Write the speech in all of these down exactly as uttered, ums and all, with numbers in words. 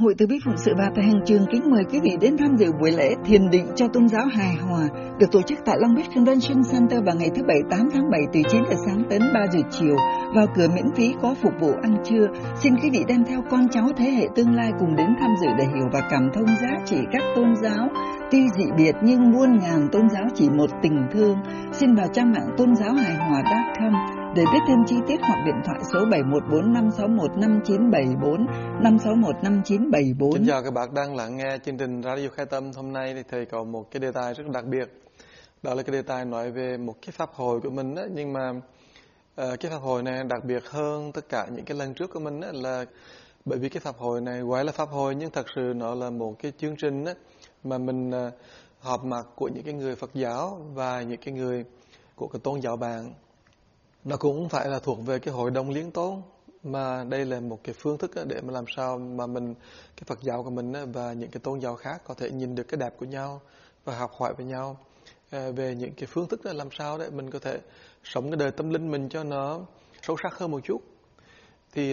Hội Từ Bi Phụng Sự và Tại Hành Trường kính mời quý vị đến tham dự buổi lễ thiền định cho tôn giáo hài hòa được tổ chức tại Long Beach Convention Center vào ngày thứ Bảy tám tháng bảy từ chín giờ sáng đến ba giờ chiều. Vào cửa miễn phí, có phục vụ ăn trưa. Xin quý vị đem theo con cháu thế hệ tương lai cùng đến tham dự để hiểu và cảm thông giá trị các tôn giáo. Tuy dị biệt nhưng muôn ngàn tôn giáo chỉ một tình thương. Xin vào trang mạng tôn giáo hài hòa chấm com để biết thêm chi tiết hoặc điện thoại số bảy một bốn năm sáu một năm chín bảy bốn năm sáu một năm chín bảy bốn. Xin chào các bạn đang lắng nghe chương trình Radio Khai Tâm. Hôm nay thì thầy có một cái đề tài rất đặc biệt. Đó là cái đề tài nói về một cái pháp hội của mình đó. Nhưng mà uh, cái pháp hội này đặc biệt hơn tất cả những cái lần trước của mình đó, là bởi vì cái pháp hội này gọi là pháp hội nhưng thật sự nó là một cái chương trình đó, mà mình uh, họp mặt của những cái người Phật giáo và những cái người của cái tôn giáo bạn. Nó cũng không phải là thuộc về cái hội đồng liên tôn, mà đây là một cái phương thức để mà làm sao mà mình, cái Phật giáo của mình và những cái tôn giáo khác có thể nhìn được cái đẹp của nhau và học hỏi với nhau về những cái phương thức đó, làm sao đấy mình có thể sống cái đời tâm linh mình cho nó sâu sắc hơn một chút. Thì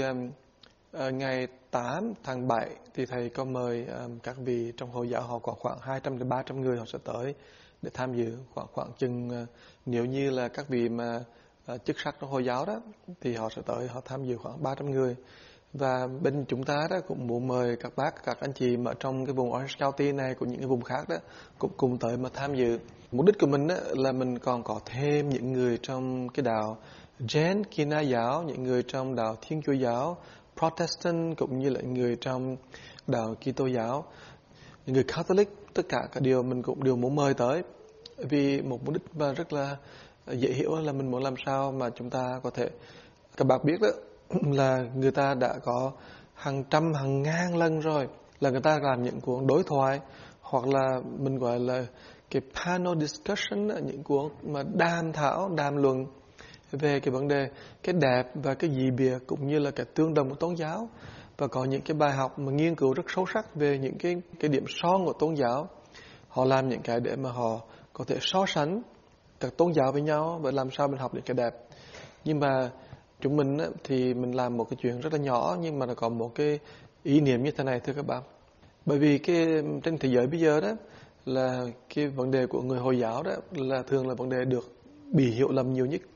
ngày tám tháng bảy thì thầy có mời các vị trong Hồi giáo, họ khoảng khoảng hai trăm đến ba trăm người họ sẽ tới để tham dự, khoảng khoảng chừng nếu như là các vị mà À, chức sắc trong Hồi giáo đó thì họ sẽ tới, họ tham dự khoảng ba trăm người. Và bên chúng ta đó cũng muốn mời các bác, các anh chị mà trong cái vùng Orange County này của những cái vùng khác đó cũng cùng tới mà tham dự. Mục đích của mình đó là mình còn có thêm những người trong cái đạo Jain, Kina giáo, những người trong đạo Thiên Chúa giáo, Protestant cũng như là người trong đạo Kitô giáo, những người Catholic, tất cả các điều mình cũng đều muốn mời tới. Vì một mục đích và rất là dễ hiểu là mình muốn làm sao mà chúng ta có thể, các bạn biết đó là người ta đã có hàng trăm hàng ngàn lần rồi là người ta làm những cuộc đối thoại hoặc là mình gọi là cái panel discussion, những cuộc mà đàm thảo đàm luận về cái vấn đề cái đẹp và cái dị biệt cũng như là cái tương đồng của tôn giáo, và có những cái bài học mà nghiên cứu rất sâu sắc về những cái cái điểm son của tôn giáo. Họ làm những cái để mà họ có thể so sánh các tôn giáo với nhau và làm sao mình học được cái đẹp. Nhưng mà chúng mình á, thì mình làm một cái chuyện rất là nhỏ nhưng mà nó có một cái ý niệm như thế này thưa các bạn. Bởi vì cái trên thế giới bây giờ đó là cái vấn đề của người Hồi giáo đó là thường là vấn đề được bị hiểu lầm nhiều nhất.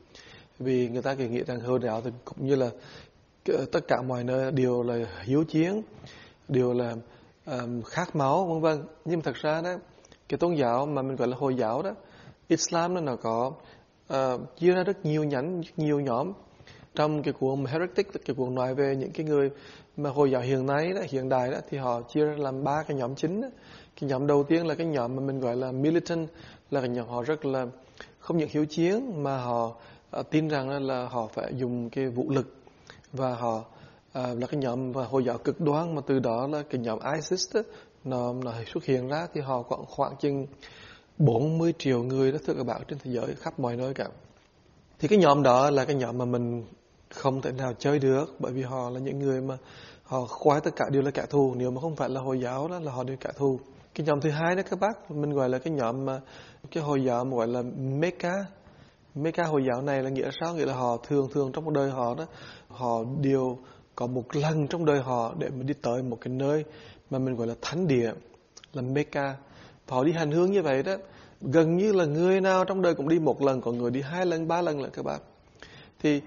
Vì người ta cứ nghĩ rằng Hồi giáo thì cũng như là tất cả mọi nơi đều là hiếu chiến, đều là um, khát máu vân vân. Nhưng thật ra đó cái tôn giáo mà mình gọi là Hồi giáo đó, Islam nó có uh, chia ra rất nhiều nhánh, rất nhiều nhóm. Trong cái cuốn Heretic, cái cuốn nói về những cái người mà Hồi giáo hiện nay đó, hiện đại đó, thì họ chia ra làm ba cái nhóm chính đó. Cái nhóm đầu tiên là cái nhóm mà mình gọi là militant, là cái nhóm họ rất là không những hiếu chiến mà họ uh, tin rằng là họ phải dùng cái vũ lực, và họ uh, là cái nhóm và Hồi giáo cực đoan, mà từ đó là cái nhóm ISIS đó, nó, nó xuất hiện ra. Thì họ khoảng khoảng chừng bốn mươi triệu người đó thưa các bạn, trên thế giới khắp mọi nơi cả. Thì cái nhóm đó là cái nhóm mà mình không thể nào chơi được, bởi vì họ là những người mà họ khoái tất cả đều là kẻ thù. Nếu mà không phải là Hồi giáo đó là họ đều kẻ thù. Cái nhóm thứ hai đó các bác, mình gọi là cái nhóm mà cái Hồi giáo mà gọi là Mecca. Mecca Hồi giáo này là nghĩa sao? Nghĩa là họ thường thường trong một đời họ đó, họ đều có một lần trong đời họ để mà đi tới một cái nơi mà mình gọi là thánh địa, là Mecca. Họ đi hành hương như vậy đó, gần như là người nào trong đời cũng đi một lần, có người đi hai lần, ba lần là các bạn. Thì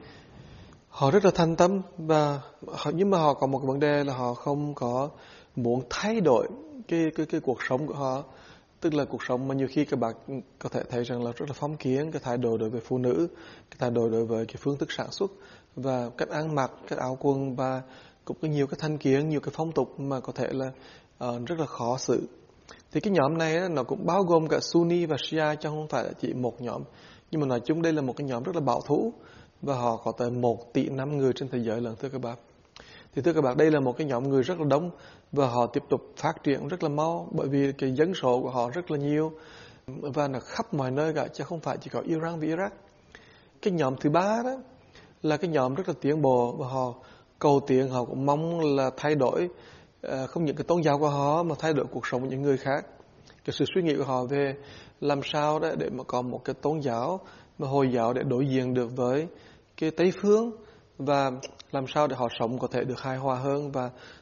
họ rất là thành tâm, và họ, nhưng mà họ có một cái vấn đề là họ không có muốn thay đổi cái, cái, cái cuộc sống của họ. Tức là cuộc sống mà nhiều khi các bạn có thể thấy rằng là rất là phong kiến, cái thái độ đối với phụ nữ, cái thái độ đối với cái phương thức sản xuất và cách ăn mặc, cách áo quần, và cũng có nhiều cái thành kiến, nhiều cái phong tục mà có thể là uh, rất là khó xử. Thì cái nhóm này đó, nó cũng bao gồm cả Sunni và Shia, chứ không phải là chỉ một nhóm. Nhưng mà nói chung đây là một cái nhóm rất là bảo thủ, và họ có tới một tỷ năm người trên thế giới lần thưa các bạn. Thì thưa các bạn, đây là một cái nhóm người rất là đông, và họ tiếp tục phát triển rất là mau, bởi vì cái dân số của họ rất là nhiều, và nó khắp mọi nơi cả, chứ không phải chỉ có Iran và Iraq. Cái nhóm thứ ba đó là cái nhóm rất là tiến bộ, và họ cầu tiến, họ cũng mong là thay đổi À, không những cái tôn giáo của họ mà thay đổi cuộc sống của những người khác. Cái sự suy nghĩ của họ về làm sao đó để mà có một cái tôn giáo mà Hồi giáo để đối diện được với cái Tây phương, và làm sao để họ sống có thể được hài hòa hơn, và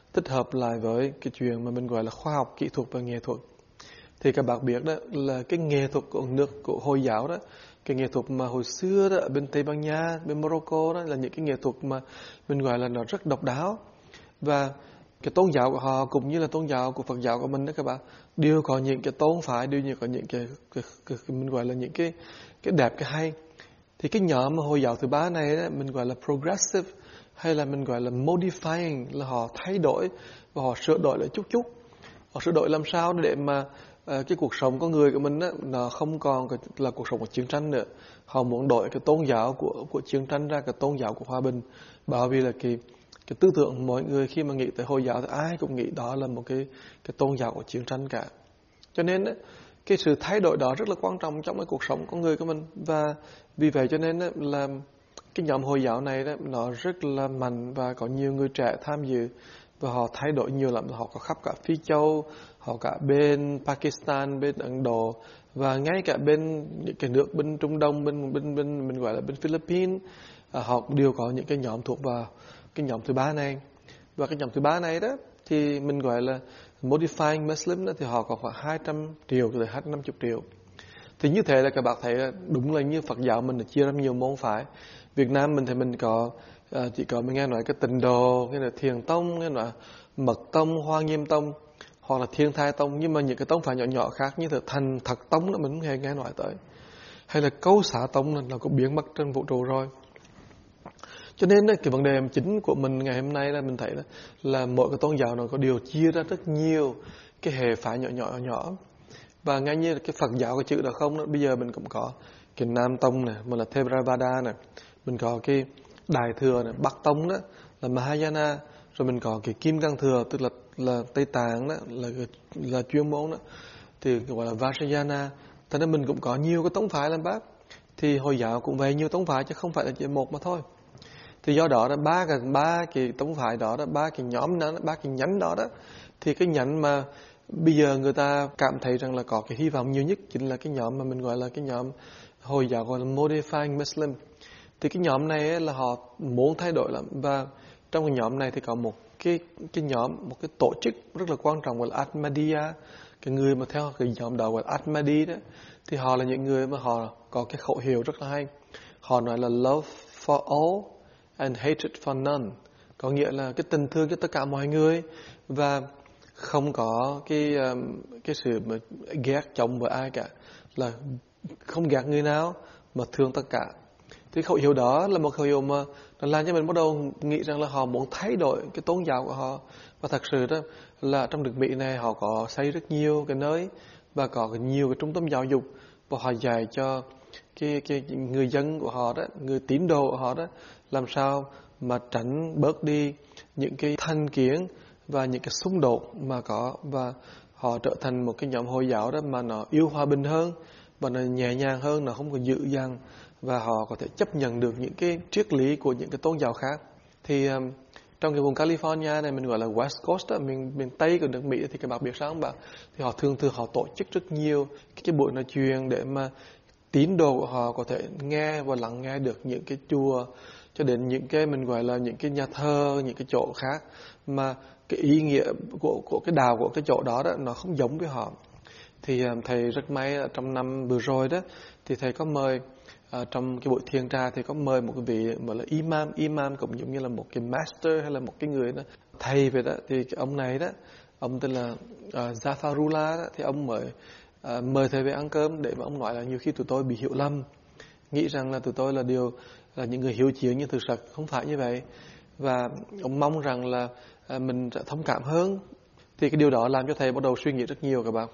tích hợp lại với cái chuyện mà mình gọi là khoa học, kỹ thuật và nghệ thuật. Thì các bạn biết đó là cái nghệ thuật của nước của Hồi giáo đó, cái nghệ thuật mà hồi xưa đó ở bên Tây Ban Nha, bên Morocco đó là những cái nghệ thuật mà mình gọi là nó rất độc đáo. Và cái tôn giáo của họ cũng như là tôn giáo của Phật giáo của mình đó các bạn, đều có những cái tôn phái, đều như có những cái, cái, cái, cái mình gọi là những cái cái đẹp, cái hay. Thì cái nhóm mà Hồi giáo thứ ba này đó, mình gọi là progressive hay là mình gọi là modifying, là họ thay đổi và họ sửa đổi lại chút chút. Họ sửa đổi làm sao để mà uh, cái cuộc sống con người của mình đó, nó không còn là cuộc sống của chiến tranh nữa. Họ muốn đổi cái tôn giáo của của chiến tranh ra cái tôn giáo của hòa bình, bởi vì là cái cái tư tưởng mọi người khi mà nghĩ tới Hồi giáo thì ai cũng nghĩ đó là một cái cái tôn giáo của chiến tranh cả. Cho nên đó, cái sự thay đổi đó rất là quan trọng trong cái cuộc sống con người của mình. Và vì vậy cho nên đó, là cái nhóm Hồi giáo này đó, nó rất là mạnh và có nhiều người trẻ tham dự. Và họ thay đổi nhiều lắm, họ có khắp cả Phi Châu, họ cả bên Pakistan, bên Ấn Độ và ngay cả bên những cái nước bên Trung Đông, bên bên bên mình gọi là bên Philippines, à, họ đều có những cái nhóm thuộc vào cái nhóm thứ ba này. Và cái nhóm thứ ba này đó thì mình gọi là modifying Muslim đó, thì họ có khoảng hai trăm triệu tới hai trăm năm mươi triệu. Thì như thế là các bạn thấy là đúng là như Phật giáo mình là chia ra nhiều môn phái. Việt Nam mình thì mình có À, chỉ có mình nghe nói cái Tịnh Độ, cái là Thiền Tông, cái là Mật Tông, Hoa Nghiêm Tông, hoặc là Thiên Thai Tông. Nhưng mà những cái tông phái nhỏ nhỏ khác như là Thành Thật Tông đó mình không hề nghe nói tới. Hay là Câu Xả Tông là nó cũng biến mất trên vũ trụ rồi. Cho nên cái vấn đề chính của mình ngày hôm nay là mình thấy là, là mỗi cái tôn giáo nó có điều chia ra rất nhiều cái hệ phái nhỏ nhỏ nhỏ. Và ngay như cái Phật giáo cái chữ đó không đó, bây giờ mình cũng có cái Nam Tông này, mà là Theravada này, mình có cái Đại Thừa này, Bắc Tông đó là Mahayana, rồi mình có cái Kim Cang Thừa tức là là Tây Tạng đó là là chuyên môn đó thì gọi là Vajrayana. Thế nên mình cũng có nhiều cái tông phái lắm bác. Thì Hồi giáo cũng về nhiều tông phái chứ không phải là chỉ một mà thôi. Thì do đó là ba cái ba cái tông phái đó đó, ba cái nhóm đó, ba cái nhánh đó đó, thì cái nhánh mà bây giờ người ta cảm thấy rằng là có cái hy vọng nhiều nhất chính là cái nhóm mà mình gọi là cái nhóm Hồi giáo gọi là modifying Muslim. Thì cái nhóm này ấy là họ muốn thay đổi lắm. Và trong cái nhóm này thì có một cái cái nhóm, một cái tổ chức rất là quan trọng gọi là Ahmadiyya. Cái người mà theo cái nhóm đó gọi là Ahmadi đó, thì họ là những người mà họ có cái khẩu hiệu rất là hay. Họ nói là love for all and hatred for none, có nghĩa là cái tình thương cho tất cả mọi người và không có cái cái sự mà ghét chồng với ai cả, là không ghét người nào mà thương tất cả. Thì khẩu hiệu đó là một khẩu hiệu mà nó làm cho mình bắt đầu nghĩ rằng là họ muốn thay đổi cái tôn giáo của họ. Và thật sự đó là trong nước Mỹ này họ có xây rất nhiều cái nơi và có nhiều cái trung tâm giáo dục, và họ dạy cho cái, cái người dân của họ đó, người tín đồ của họ đó, làm sao mà tránh bớt đi những cái thành kiến và những cái xung đột mà có, và họ trở thành một cái nhóm Hồi giáo đó mà nó yêu hòa bình hơn và nó nhẹ nhàng hơn, nó không có dữ dằn, và họ có thể chấp nhận được những cái triết lý của những cái tôn giáo khác. Thì um, trong cái vùng California này mình gọi là West Coast đó, miền miền Tây của nước Mỹ, thì các bạn biết sao không bạn? Thì họ thường thường họ tổ chức rất nhiều cái, cái buổi nói chuyện để mà tín đồ của họ có thể nghe và lắng nghe được những cái chùa, cho đến những cái mình gọi là những cái nhà thơ, những cái chỗ khác mà cái ý nghĩa của của cái đạo của cái chỗ đó đó nó không giống với họ. Thì um, thầy rất may là trong năm vừa rồi đó thì thầy có mời uh, trong cái buổi thiền trà thì có mời một cái vị mà là imam, imam cũng giống như là một cái master hay là một cái người đó thầy về đó. Thì cái ông này đó, ông tên là uh, Zafarullah đó, thì ông mời uh, mời thầy về ăn cơm để mà ông nói là nhiều khi tụi tôi bị hiểu lầm, nghĩ rằng là tụi tôi là điều là những người hiếu chiến, nhưng thực sự không phải như vậy, và ông mong rằng là uh, mình sẽ thông cảm hơn. Thì cái điều đó làm cho thầy bắt đầu suy nghĩ rất nhiều các bạn,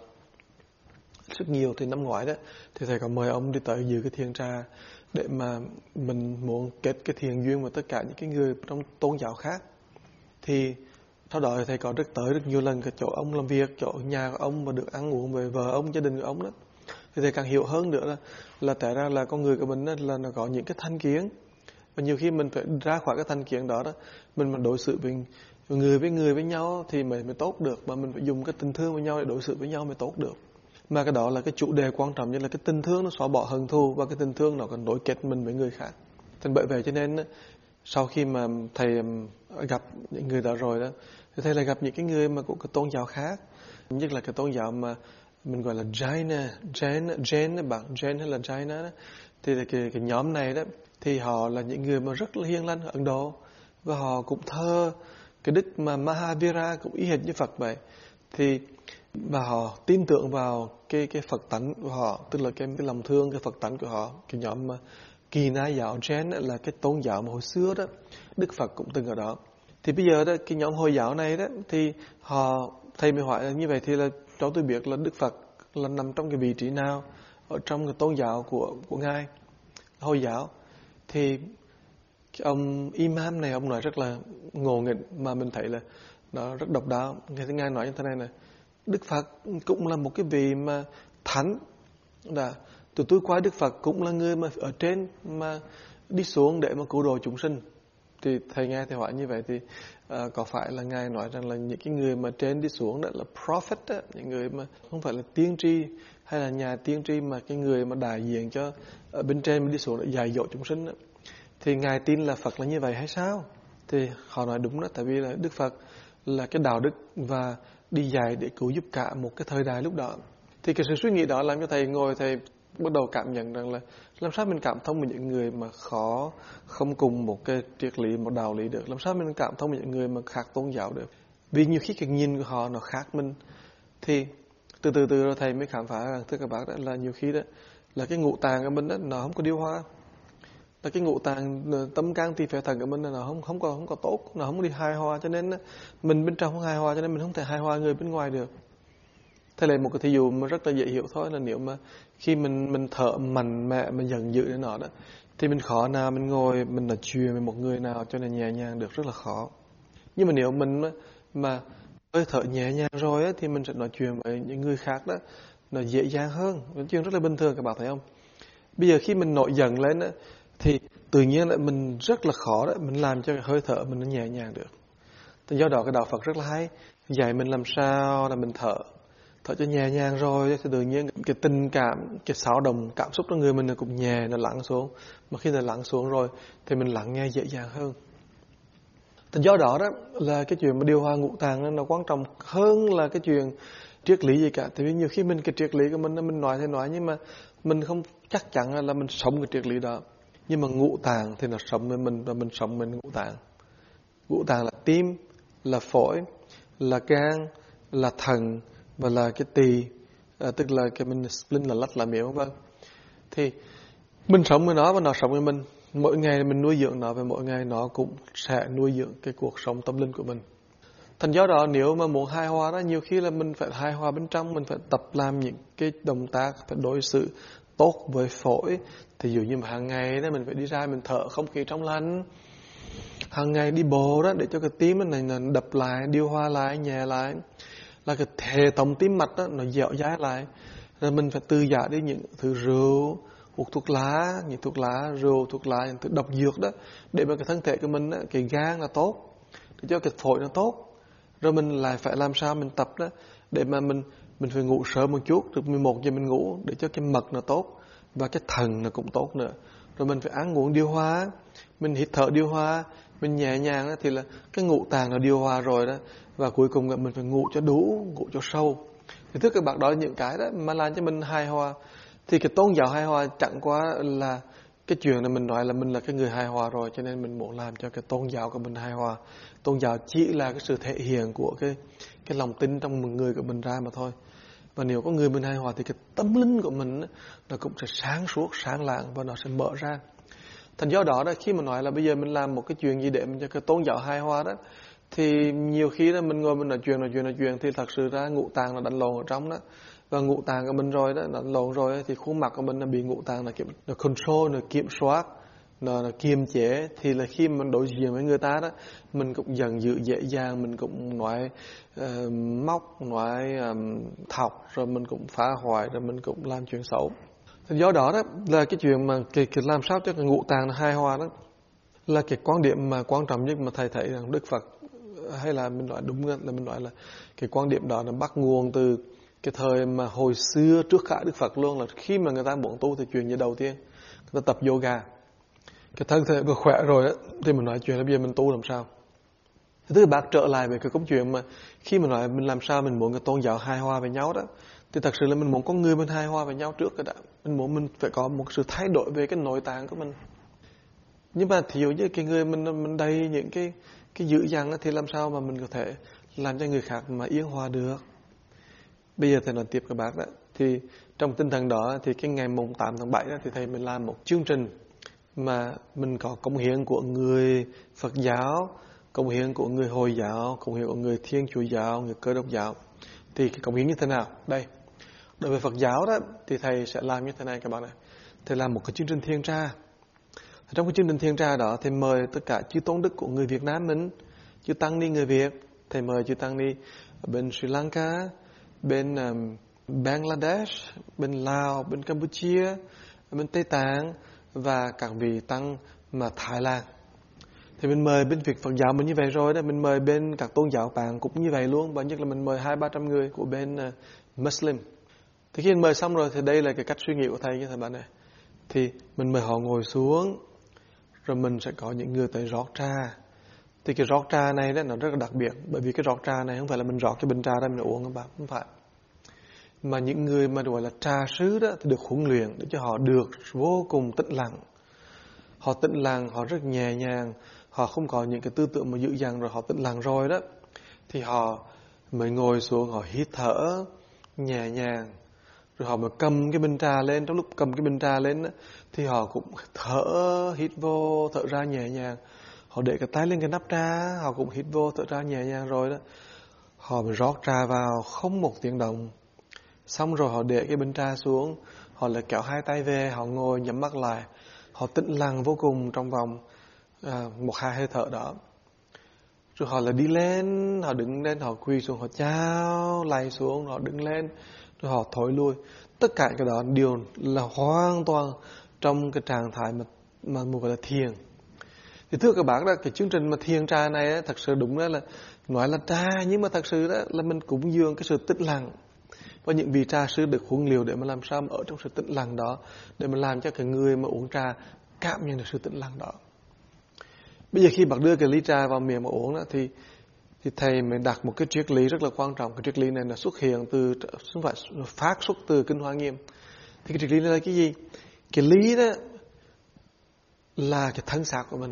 rất nhiều. Thì năm ngoái đó thì thầy có mời ông đi tới dự cái thiền trà để mà mình muốn kết cái thiền duyên với tất cả những cái người trong tôn giáo khác. Thì sau đó thì thầy có rất tới rất nhiều lần cái chỗ ông làm việc, chỗ nhà của ông, và được ăn uống với vợ ông, gia đình của ông đó. Thì thầy càng hiểu hơn nữa là là tại ra là con người của mình đó, là nó có những cái thành kiến, và nhiều khi mình phải ra khỏi cái thành kiến đó đó, mình mà đối xử với người với người với nhau thì mình mới tốt được, mà mình phải dùng cái tình thương với nhau để đối xử với nhau mới tốt được. Mà cái đó là cái chủ đề quan trọng nhất, là cái tình thương nó xóa bỏ hận thù, và cái tình thương nó còn nối kết mình với người khác. Thành bởi vậy cho nên sau khi mà thầy gặp những người đó rồi đó, Thì thầy lại gặp những cái người mà của cái tôn giáo khác, nhất là cái tôn giáo mà mình gọi là Jaina, Jain, Jain bạn Jain hay là Jaina đó. Thì là cái cái nhóm này đó thì họ là những người mà rất là hiền lành ở Ấn Độ, và họ cũng thờ cái đức mà Mahavira cũng y hệt như Phật vậy. Thì và họ tin tưởng vào cái cái Phật tánh của họ, tức là cái cái lòng thương, cái Phật tánh của họ. Cái nhóm mà Kỳ Na giáo Jain là cái tôn giáo mà hồi xưa đó Đức Phật cũng từng ở đó. Thì bây giờ đó cái nhóm Hồi giáo này đó thì họ, thầy mới hỏi là như vậy thì là cho tôi biết là Đức Phật là nằm trong cái vị trí nào ở trong cái tôn giáo của của ngài Hồi giáo. Thì cái ông imam này ông nói rất là ngộ nghĩnh mà mình thấy là nó rất độc đáo. Ngài nói như thế này này: Đức Phật cũng là một cái vị mà thánh, đã tụi tôi qua Đức Phật cũng là người mà ở trên mà đi xuống để mà cứu độ chúng sinh. Thì thầy nghe thầy hỏi như vậy thì uh, có phải là ngài nói rằng là những cái người mà trên đi xuống đó là prophet đó, những người mà không phải là tiên tri hay là nhà tiên tri, mà cái người mà đại diện cho ở bên trên mà đi xuống để dạy dỗ chúng sinh đó, thì ngài tin là Phật là như vậy hay sao? Thì họ nói đúng đó, tại vì là Đức Phật là cái đạo đức và đi dạy để cứu giúp cả một cái thời đại lúc đó. Thì cái sự suy nghĩ đó làm cho thầy ngồi thầy bắt đầu cảm nhận rằng là làm sao mình cảm thông với những người mà khó không cùng một cái triết lý, một đạo lý được. Làm sao mình cảm thông với những người mà khác tôn giáo được. Vì nhiều khi cái nhìn của họ nó khác mình. Thì từ từ từ rồi thầy mới khám phá rằng thưa các bác đó là nhiều khi đó là cái ngũ tạng của mình đó nó không có điều hòa. Là cái ngũ tạng tâm can tỳ phế thận của mình nó không không có không có tốt, nó không có đi hài hòa, cho nên mình bên trong không hài hòa, cho nên mình không thể hài hòa người bên ngoài được. Thế là một cái thí dụ mà rất là dễ hiểu thôi, là nếu mà khi mình mình thở mạnh mẽ, mình giận dữ đến nó đó, thì mình khó nào mình ngồi mình nói chuyện với một người nào cho nên nhẹ nhàng được, rất là khó. Nhưng mà nếu mình mà hơi thở nhẹ nhàng rồi á, thì mình sẽ nói chuyện với những người khác đó nó dễ dàng hơn. Nói chuyện rất là bình thường, các bạn thấy không? Bây giờ khi mình nổi giận lên á, thì tự nhiên là mình rất là khó đó, mình làm cho cái hơi thở mình nó nhẹ nhàng được. Thì do đó cái đạo Phật rất là hay, dạy mình làm sao là mình thở thở cho nhẹ nhàng rồi thì tự nhiên cái tình cảm, cái xáo động cảm xúc trong người mình nó cũng nhẹ, nó lắng xuống. Mà khi nó lắng xuống rồi thì mình lắng nghe dễ dàng hơn. Thì do đó đó là cái chuyện mà điều hòa ngũ tạng nó quan trọng hơn là cái chuyện triết lý gì cả. Tại vì nhiều khi mình cái triết lý của mình mình nói thì nói, nhưng mà mình không chắc chắn là mình sống cái triết lý đó. Nhưng mà ngũ tạng thì nó sống với mình và mình sống với ngũ tạng. Ngũ tạng là tim, là phổi, là gan, là thận và là cái tỳ, à, tức là cái mình spleen là lách là miệng, vâng. Thì mình sống với nó và nó sống với mình. Mỗi ngày mình nuôi dưỡng nó và mỗi ngày nó cũng sẽ nuôi dưỡng cái cuộc sống tâm linh của mình. Thành do đó nếu mà muốn hài hòa đó, nhiều khi là mình phải hài hòa bên trong, mình phải tập làm những cái động tác, phải đối xử tốt với phổi. Thì dụ như mà hàng ngày đó mình phải đi ra mình thở không khí trong lành, hàng ngày đi bộ đó để cho cái tim này nó đập lại, điều hòa lại, nhẹ lại, là cái hệ thống tim mạch đó nó dẻo dai lại. Rồi mình phải từ giả đi những thứ rượu, hút thuốc lá, những thuốc lá, rượu, thuốc lá, những thứ độc dược đó, để mà cái thân thể của mình đó, cái gan là tốt, để cho cái phổi nó tốt. Rồi mình lại phải làm sao mình tập đó để mà mình mình phải ngủ sớm một chút, từ mười một giờ mình ngủ để cho cái mật nó tốt và cái thận nó cũng tốt nữa. Rồi mình phải ăn uống điều hòa, mình hít thở điều hòa, mình nhẹ nhàng đó, thì là cái ngũ tạng nó điều hòa rồi đó. Và cuối cùng là mình phải ngủ cho đủ, ngủ cho sâu. Thì thưa các bạn, đó là những cái đó mà làm cho mình hài hòa. Thì cái tôn giáo hài hòa chẳng qua là cái chuyện là mình nói là mình là cái người hài hòa rồi, cho nên mình muốn làm cho cái tôn giáo của mình hài hòa. Tôn giáo chỉ là cái sự thể hiện của cái cái lòng tin trong một người của mình ra mà thôi. Và nếu có người mình hài hòa thì cái tâm linh của mình nó cũng sẽ sáng suốt, sáng lạng và nó sẽ mở ra. Thành do đó đó, khi mà nói là bây giờ mình làm một cái chuyện gì để mình cho cái tôn giáo hài hòa đó, thì nhiều khi đó mình ngồi mình nói chuyện nói chuyện nói chuyện thì thật sự ra ngũ tạng nó đánh lộn ở trong đó. Và ngũ tạng của mình rồi đó, nó lộn rồi thì khuôn mặt của mình nó bị ngũ tạng nó kiểm nó control, nó kiểm soát, nó, nó kiềm chế. Thì là khi mình đối diện với người ta đó, mình cũng giận dữ dễ dàng, mình cũng nói uh, móc, nói um, thọc, rồi mình cũng phá hoại, rồi mình cũng làm chuyện xấu. Thì do đó đó là cái chuyện mà cái, cái làm sao cho cái ngũ tạng nó hài hòa đó là cái quan điểm mà quan trọng nhất mà thầy thấy rằng Đức Phật, hay là mình nói đúng là mình nói là cái quan điểm đó nó bắt nguồn từ cái thời mà hồi xưa trước cả Đức Phật luôn, là khi mà người ta muốn tu thì chuyện gì đầu tiên người ta tập yoga, cái thân thể vừa khỏe rồi đó, thì mình nói chuyện là bây giờ mình tu làm sao. Tức là bác trở lại về cái câu chuyện mà khi mà nói mình làm sao mình muốn cái tôn giáo hài hòa với nhau đó, thì thật sự là mình muốn con người mình hài hòa với nhau trước cái đã. Mình muốn mình phải có một sự thay đổi về cái nội tạng của mình. Nhưng mà thí dụ như cái người mình mình đầy những cái cái dữ dằn thì làm sao mà mình có thể làm cho người khác mà yên hòa được. Bây giờ thầy nói tiếp các bác đó, thì trong tinh thần đó thì cái ngày mùng tám tháng bảy đó, thì thầy mình làm một chương trình mà mình có cống hiến của người Phật giáo, cống hiến của người Hồi giáo, cống hiến của người Thiên Chúa giáo, người Cơ Đốc giáo. Thì cái cống hiến như thế nào? Đây, đối với Phật giáo đó thì thầy sẽ làm như thế này các bạn này. Thầy làm một cái chương trình thiên tra. Trong cái chương trình thiên tra đó thì mời tất cả chư tôn đức của người Việt Nam mình, chư tăng ni người Việt, thầy mời chư tăng ni ở bên Sri Lanka, bên um, Bangladesh, bên Lào, bên Campuchia, bên Tây Tạng và các vị tăng mà Thái Lan. Thì mình mời bên Việt Phật giáo mình như vậy rồi đó, mình mời bên các tôn giáo bạn cũng như vậy luôn, và nhất là mình mời hai ba trăm người của bên uh, Muslim. Thì khi mình mời xong rồi thì đây là cái cách suy nghĩ của thầy như thế bạn này. Thì mình mời họ ngồi xuống, rồi mình sẽ có những người tới rót trà. Thì cái rót trà này đó nó rất là đặc biệt, bởi vì cái rót trà này không phải là mình rót cái bình trà ra mình uống các bạn, không phải. Mà những người mà gọi là trà sứ đó thì được huấn luyện để cho họ được vô cùng tĩnh lặng. Họ tĩnh lặng, họ rất nhẹ nhàng, họ không có những cái tư tưởng mà dữ dằn, rồi họ tĩnh lặng rồi đó thì họ mới ngồi xuống, họ hít thở nhẹ nhàng, rồi họ mới cầm cái bình trà lên. Trong lúc cầm cái bình trà lên đó, thì họ cũng thở, hít vô, thở ra nhẹ nhàng. Họ để cái tay lên cái nắp trà, họ cũng hít vô, thở ra nhẹ nhàng rồi đó. Họ mới rót trà vào không một tiếng động. Xong rồi họ để cái bình trà xuống, họ lại kéo hai tay về, họ ngồi nhắm mắt lại. Họ tĩnh lặng vô cùng trong vòng à, một hai hơi thở đó. Rồi họ lại đi lên, họ đứng lên, họ quỳ xuống, họ chào, lạy xuống, họ đứng lên, rồi họ thối lui. Tất cả cái đó đều là hoàn toàn trong cái trạng thái mà, mà một gọi là thiền. Thì thưa các bạn đó, cái chương trình mà thiền trà này á, thật sự đúng là nói là trà, nhưng mà thật sự đó là mình cúng dường cái sự tĩnh lặng. Và những vị trà sư được huấn luyện để mà làm sao mà ở trong sự tĩnh lặng đó, để mà làm cho cái người mà uống trà cảm nhận được sự tĩnh lặng đó. Bây giờ khi bạn đưa cái ly trà vào miệng mà uống đó, thì thì thầy mới đặt một cái triết lý rất là quan trọng. Cái triết lý này là xuất hiện từ, không phải phát xuất từ Kinh Hoa Nghiêm. Thì cái triết lý này là cái gì? Cái ly đó là cái thân xác của mình.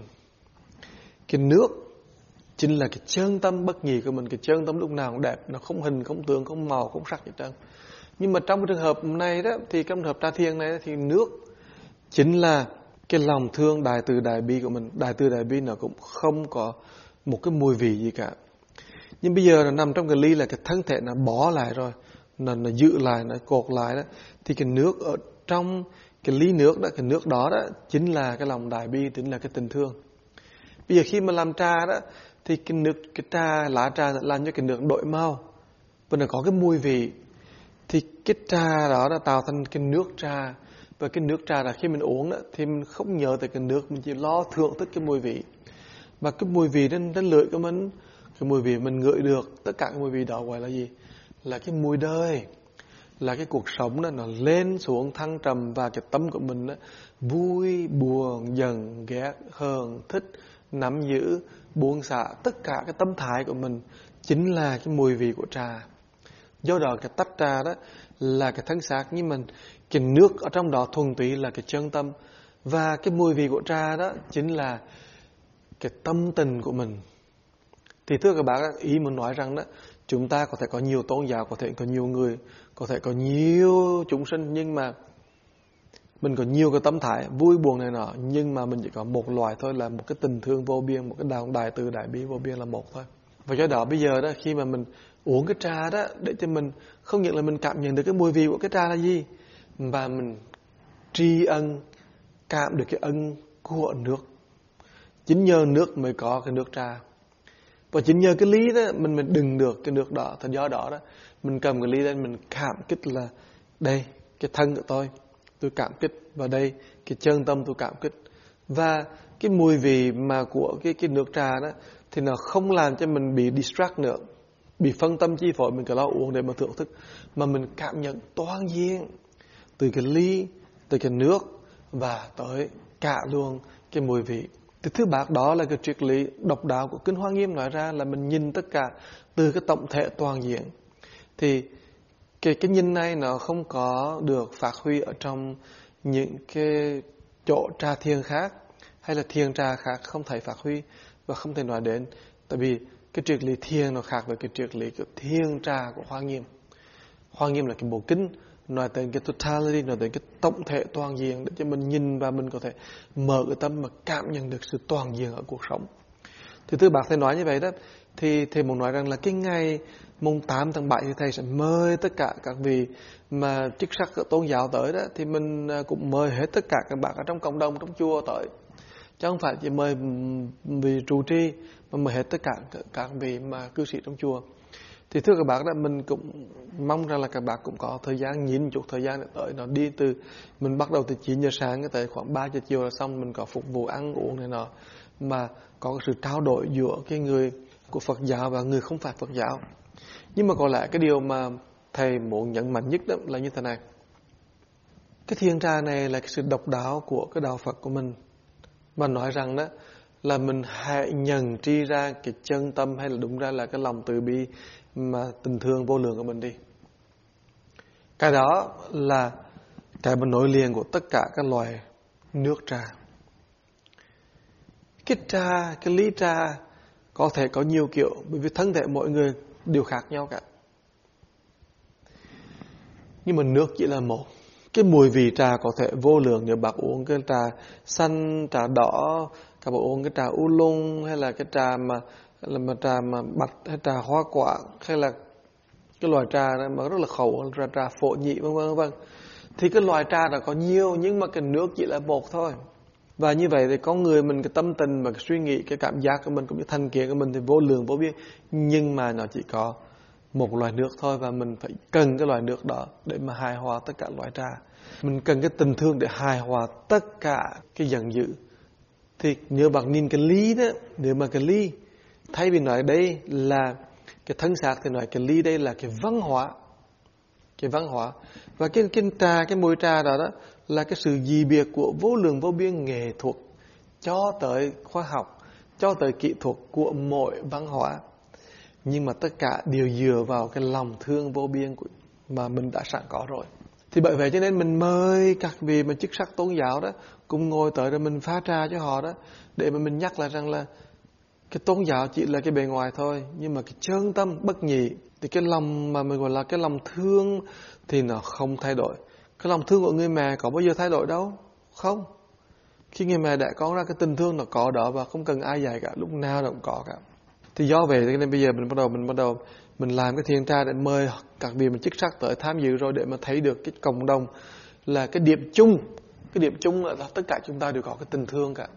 Cái nước chính là cái chân tâm bất nhị của mình. Cái chân tâm lúc nào cũng đẹp, nó không hình, không tượng, không màu, không sắc gì trơn. Nhưng mà trong cái trường hợp này đó, thì trong trường hợp trà thiền này thì nước chính là cái lòng thương đại từ đại bi của mình. Đại từ đại bi nó cũng không có một cái mùi vị gì cả. Nhưng bây giờ nó nằm trong cái ly là cái thân thể nó bó lại rồi, nó, nó giữ lại, nó cột lại đó. Thì cái nước ở trong cái ly nước đó, cái nước đó đó chính là cái lòng đại bi, chính là cái tình thương. Bây giờ khi mà làm trà đó, thì cái nước, cái trà, lá trà làm cho cái nước đổi màu và nó có cái mùi vị. Thì cái trà đó đã tạo thành cái nước trà. Và cái nước trà là khi mình uống đó, thì mình không nhớ tới cái nước, mình chỉ lo thưởng thức cái mùi vị. Và cái mùi vị trên, trên lưỡi của mình, cái mùi vị mình ngửi được, tất cả cái mùi vị đó gọi là gì? Là cái mùi đời, là cái cuộc sống đó nó lên xuống thăng trầm, và cái tâm của mình đó, vui, buồn, giận, ghét, hờn, thích, nắm giữ, buông xả, tất cả cái tâm thái của mình chính là cái mùi vị của trà. Do đó cái tách trà đó là cái thân xác, nhưng mà cái nước ở trong đó thuần túy là cái chân tâm. Và cái mùi vị của trà đó chính là cái tâm tình của mình. Thì thưa các bạn, ý muốn nói rằng đó, chúng ta có thể có nhiều tôn giáo, có thể có nhiều người, có thể có nhiều chúng sinh, nhưng mà mình có nhiều cái tâm thái vui buồn này nọ, nhưng mà mình chỉ có một loại thôi, là một cái tình thương vô biên, một cái đạo đại từ đại bi vô biên là một thôi. Và do đó bây giờ đó, khi mà mình uống cái trà đó, để cho mình không những là mình cảm nhận được cái mùi vị của cái trà là gì, và mình tri ân, cảm được cái ân của nước. Chính nhờ nước mới có cái nước trà. Và chính nhờ cái ly đó mình mình đừng được cái nước đó. Thật do đó đó mình cầm cái ly lên, mình cảm kích là đây cái thân của tôi, tôi cảm kích, và đây cái chân tâm tôi cảm kích. Và cái mùi vị mà của cái cái nước trà đó thì nó không làm cho mình bị distract nữa, bị phân tâm chi phối mình cứ lo uống để mà thưởng thức, mà mình cảm nhận toàn diện từ cái ly, từ cái nước và tới cả luôn cái mùi vị. Thì thứ bạc đó là cái triết lý độc đáo của Kinh Hoa Nghiêm nói ra là mình nhìn tất cả từ cái tổng thể toàn diện. Thì cái, cái nhìn này nó không có được phát huy ở trong những cái chỗ trà thiền khác, hay là thiền trà khác không thể phát huy và không thể nói đến. Tại vì cái triết lý thiền nó khác với cái triết lý của thiền trà của Hoa Nghiêm. Hoa Nghiêm là cái bộ kinh nói tới cái totality, nói tới cái tổng thể toàn diện để cho mình nhìn và mình có thể mở cái tâm mà cảm nhận được sự toàn diện ở cuộc sống. Thì thưa bác thầy nói như vậy đó, thì thầy muốn nói rằng là cái ngày mùng tám tháng bảy thì thầy sẽ mời tất cả các vị mà chức sắc tôn giáo tới đó, thì mình cũng mời hết tất cả các bác ở trong cộng đồng, trong chùa tới. Chứ không phải chỉ mời vị trụ trì, mà mời hết tất cả các vị mà cư sĩ trong chùa. Thì thưa các bác đó, mình cũng mong rằng là các bác cũng có thời gian, nhìn chút thời gian để tới. Nó đi từ, mình bắt đầu từ chín giờ sáng tới khoảng ba giờ chiều là xong, mình có phục vụ ăn uống này nọ. Mà có cái sự trao đổi giữa cái người của Phật giáo và người không phải Phật giáo. Nhưng mà có lẽ cái điều mà thầy muốn nhấn mạnh nhất đó là như thế này. Cái thiền trà này là cái sự độc đáo của cái đạo Phật của mình. Và nói rằng đó là mình hãy nhận tri ra cái chân tâm, hay là đúng ra là cái lòng từ bi mà tình thương vô lượng của mình đi. Cái đó là cái mà nối liền của tất cả các loài nước trà. Cái trà, cái ly trà có thể có nhiều kiểu, bởi vì thân thể mỗi người đều khác nhau cả. Nhưng mà nước chỉ là một. Cái mùi vị trà có thể vô lượng. Nếu bác uống cái trà xanh, trà đỏ, các bạn uống cái trà oolong, hay là cái trà mà là mà trà mà bạch, hay trà hoa quả, hay là cái loại trà này mà rất là khẩu, trà trà phổ nhị vân vân vân. Thì cái loại trà đó có nhiều, nhưng mà cái nước chỉ là một thôi. Và như vậy thì có người mình cái tâm tình và cái suy nghĩ, cái cảm giác của mình cũng như thành kiến của mình thì vô lượng vô biên, nhưng mà nó chỉ có một loại nước thôi, và mình phải cần cái loại nước đó để mà hài hòa tất cả loại trà. Mình cần cái tình thương để hài hòa tất cả cái giận dữ. Thì nếu bạn nhìn cái ly đó, nếu mà cái ly, thay vì nói đây là cái thân xác thì nói cái ly đây là cái văn hóa. Cái văn hóa. Và cái, cái trà, cái mùi trà đó, đó là cái sự dị biệt của vô lượng vô biên nghệ thuật cho tới khoa học, cho tới kỹ thuật của mỗi văn hóa. Nhưng mà tất cả đều dựa vào cái lòng thương vô biên của, mà mình đã sẵn có rồi. Thì bởi vậy cho nên mình mời các vị mà chức sắc tôn giáo đó cùng ngồi tới rồi mình pha trà cho họ đó, để mà mình nhắc lại rằng là cái tôn giáo chỉ là cái bề ngoài thôi, nhưng mà cái chân tâm bất nhị, thì cái lòng mà mình gọi là cái lòng thương thì nó không thay đổi. Cái lòng thương của người mẹ có bao giờ thay đổi đâu? Không. Khi người mẹ đẻ con ra, cái tình thương nó có đó và không cần ai dạy cả, lúc nào nó cũng có cả. Thì do vậy cho nên bây giờ mình bắt đầu mình bắt đầu mình làm cái thiền trà để mời các vị mình chức sắc tới tham dự, rồi để mà thấy được cái cộng đồng là cái điểm chung. Cái điểm chung là tất cả chúng ta đều có cái tình thương cả.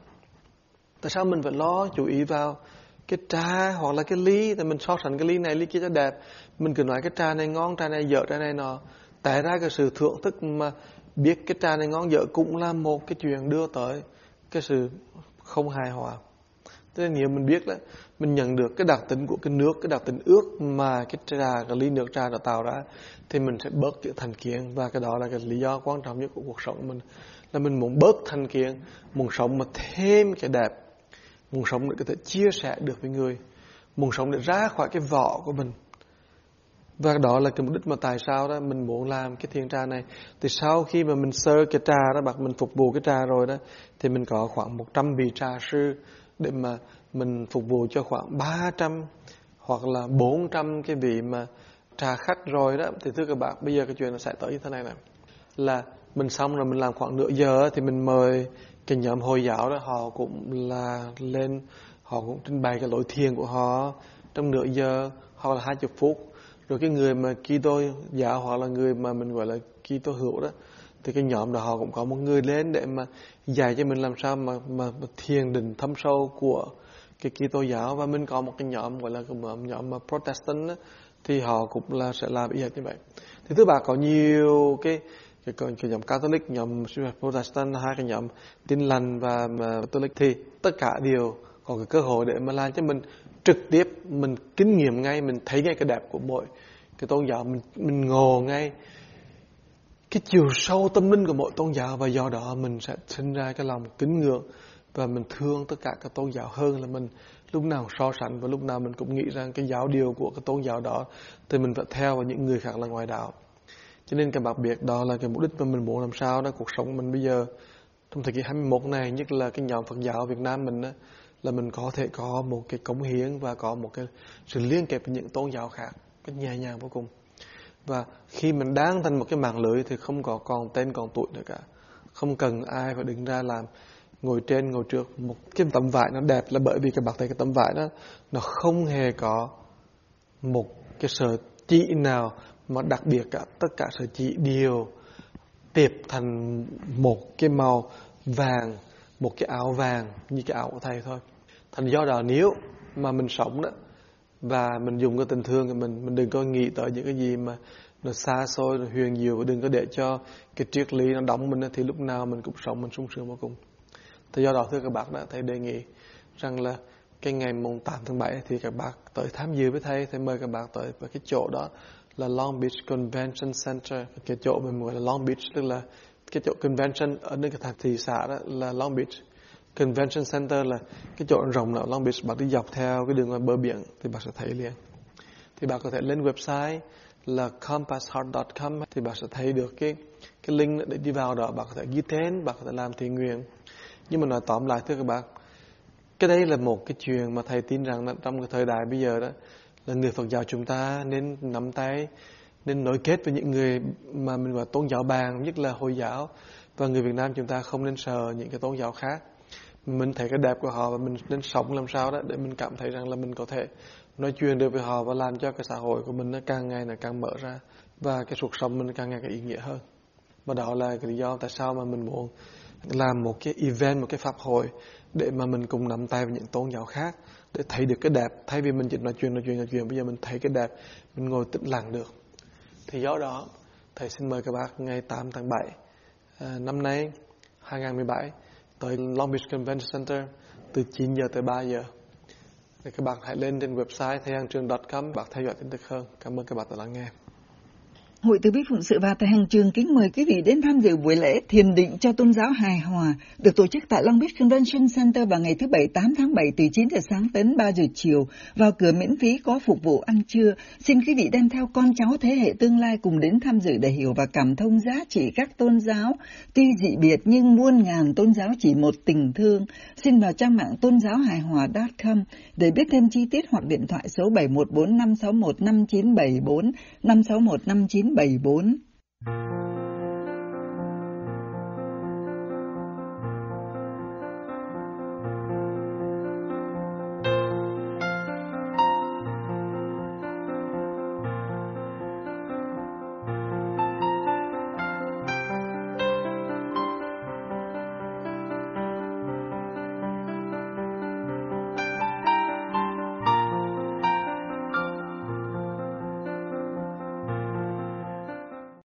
Tại sao mình phải lo chú ý vào cái trà hoặc là cái ly? Tại mình so sánh cái ly này ly kia cho đẹp, mình cứ nói cái trà này ngon, trà này dở, trà này nọ. Tại ra cái sự thưởng thức mà biết cái trà này ngon dở cũng là một cái chuyện đưa tới cái sự không hài hòa. Thế nên nếu mình biết đó, mình nhận được cái đặc tính của cái nước, cái đặc tính ướt mà cái trà, cái ly nước trà đã tạo ra, thì mình sẽ bớt cái thành kiến. Và cái đó là cái lý do quan trọng nhất của cuộc sống của mình, là mình muốn bớt thành kiến, muốn sống mà thêm cái đẹp, muốn sống để có thể chia sẻ được với người, muốn sống để ra khỏi cái vỏ của mình. Và đó là cái mục đích mà tại sao đó mình muốn làm cái thiền trà này. Thì sau khi mà mình sơ cái trà đó, bác mình phục vụ cái trà rồi đó, thì mình có khoảng một trăm vị trà sư để mà mình phục vụ cho khoảng ba trăm hoặc là bốn trăm cái vị mà trà khách rồi đó. Thì thưa các bạn, bây giờ cái chuyện nó sẽ tới như thế này này. Là mình xong rồi mình làm khoảng nửa giờ thì mình mời cái nhóm Hồi giáo đó, họ cũng là lên, họ cũng trình bày cái lối thiền của họ trong nửa giờ hoặc là hai mươi phút. Rồi cái người mà Kitô giáo hoặc là người mà mình gọi là Kitô hữu đó, thì cái nhóm đó họ cũng có một người lên để mà dạy cho mình làm sao mà, mà, mà thiền định thâm sâu của cái Kitô giáo. Và mình có một cái nhóm gọi là cái nhóm mà Protestant đó, thì họ cũng là sẽ làm y hệt như vậy. Thì thứ ba có nhiều cái cái, cái nhóm Catholic, nhóm Protestant, hai cái nhóm Tin lành và Catholic, thì tất cả đều có cái cơ hội để mà làm cho mình trực tiếp mình kinh nghiệm ngay, mình thấy ngay cái đẹp của mỗi cái tôn giáo, mình mình ngộ ngay cái chiều sâu tâm linh của mỗi tôn giáo, và do đó mình sẽ sinh ra cái lòng kính ngưỡng và mình thương tất cả các tôn giáo hơn là mình lúc nào so sánh và lúc nào mình cũng nghĩ rằng cái giáo điều của cái tôn giáo đó thì mình phải theo và những người khác là ngoại đạo. Cho nên cái đặc biệt đó là cái mục đích mà mình muốn làm sao đó cuộc sống mình bây giờ trong thời kỳ hai mươi mốt này, nhất là cái nhóm Phật giáo Việt Nam mình đó, là mình có thể có một cái cống hiến và có một cái sự liên kết với những tôn giáo khác cách nhẹ nhàng vô cùng. Và khi mình đang thành một cái mạng lưới thì không có còn tên còn tuổi nữa cả, không cần ai phải đứng ra làm ngồi trên ngồi trước một cái tấm vải nó đẹp, là bởi vì các bạn thấy cái tấm vải đó nó không hề có một cái sợi chỉ nào mà đặc biệt cả, tất cả sợi chỉ đều tiệp thành một cái màu vàng, một cái áo vàng như cái áo của thầy thôi. Thành do đó nếu mà mình sống đó và mình dùng cái tình thương của mình, mình đừng có nghĩ tới những cái gì mà nó xa xôi, nó huyền diệu, và đừng có để cho cái triết lý nó đóng mình, thì lúc nào mình cũng sống mình sung sướng vô cùng. Thì do đó thưa các bác, đã thầy đề nghị rằng là cái ngày mùng tám tháng bảy thì các bác tới tham dự với thầy. Thầy mời các bác tới và cái chỗ đó là Long Beach Convention Center. Cái chỗ mình gọi là Long Beach, tức là cái chỗ convention ở nơi cái thị xã đó là Long Beach. Convention Center là cái chỗ rộng ở Long Beach. Bác đi dọc theo cái đường ngoài bờ biển thì bác sẽ thấy liền. Thì bác có thể lên website là compass heart dot com thì bác sẽ thấy được cái cái link để đi vào đó. Bác có thể ghi tên, bác có thể làm thiện nguyện. Nhưng mà nói tóm lại thưa các bác, cái đây là một cái chuyện mà thầy tin rằng trong cái thời đại bây giờ đó là người Phật giáo chúng ta nên nắm tay, nên nối kết với những người mà mình gọi tôn giáo bạn, nhất là Hồi giáo, và người Việt Nam chúng ta không nên sợ những cái tôn giáo khác. Mình thấy cái đẹp của họ và mình nên sống làm sao đó để mình cảm thấy rằng là mình có thể nói chuyện được với họ và làm cho cái xã hội của mình nó càng ngày nó càng mở ra và cái cuộc sống mình càng ngày càng ý nghĩa hơn. Và đó là cái lý do tại sao mà mình muốn làm một cái event, một cái pháp hội để mà mình cùng nắm tay với những tôn giáo khác để thấy được cái đẹp. Thay vì mình chỉ nói chuyện, nói chuyện, nói chuyện, bây giờ mình thấy cái đẹp, mình ngồi tĩnh lặng được. Thì do đó, thầy xin mời các bác ngày tám tháng bảy à, năm nay hai không một bảy tới Long Beach Convention Center từ chín giờ tới ba giờ. Thì các bạn hãy lên trên website thầy hàng trường chấm com, bác theo dõi tin tức hơn. Cảm ơn các bạn đã lắng nghe. Hội Từ Bi Phụng Sự và Thầy Hàng Trường kính mời quý vị đến tham dự buổi lễ thiền định cho tôn giáo hài hòa được tổ chức tại Long Beach Convention Center vào ngày thứ Bảy tám tháng bảy từ chín giờ sáng đến ba giờ chiều. Vào cửa miễn phí, có phục vụ ăn trưa. Xin quý vị đem theo con cháu thế hệ tương lai cùng đến tham dự để hiểu và cảm thông giá trị các tôn giáo. Tuy dị biệt nhưng muôn ngàn tôn giáo chỉ một tình thương. Xin vào trang mạng tôn giáo hài hòa chấm com để biết thêm chi tiết hoặc điện thoại số bảy một bốn năm sáu một năm chín bảy bốn năm sáu một năm chín bảy bốn.